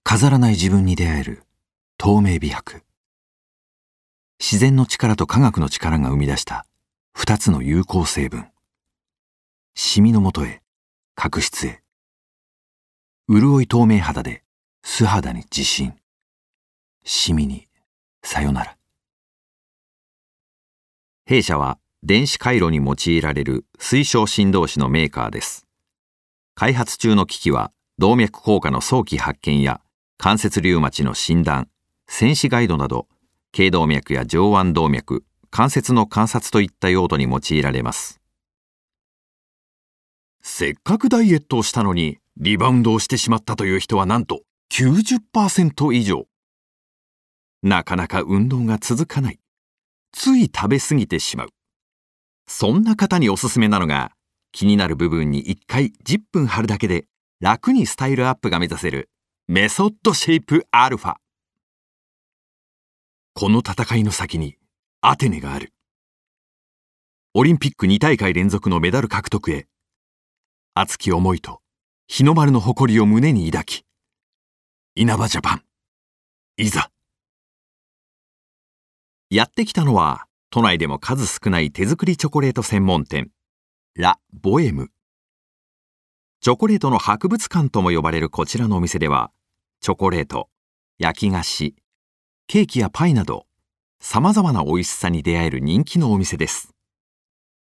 飾らない自分に出会える透明美白。自然の力と科学の力が生み出した2つの有効成分。シミのもとへ、角質へ。潤い透明肌で素肌に自信。シミにさよなら。弊社は電子回路に用いられる水晶振動子のメーカーです。開発中の機器は動脈硬化の早期発見や関節リウマチの診断、選手ガイドなど、頸動脈や上腕動脈、関節の観察といった用途に用いられます。せっかくダイエットをしたのにリバウンドをしてしまったという人はなんと 90% 以上。なかなか運動が続かない。つい食べ過ぎてしまう。そんな方におすすめなのが、気になる部分に1回10分貼るだけで楽にスタイルアップが目指せるメソッドシェイプアルファ。この戦いの先にアテネがある。オリンピック2大会連続のメダル獲得へ、熱き思いと日の丸の誇りを胸に抱き、稲葉ジャパン、いざ。やってきたのは、都内でも数少ない手作りチョコレート専門店、ラ・ボエム。チョコレートの博物館とも呼ばれるこちらのお店では、チョコレート、焼き菓子、ケーキやパイなど、様々な美味しさに出会える人気のお店です。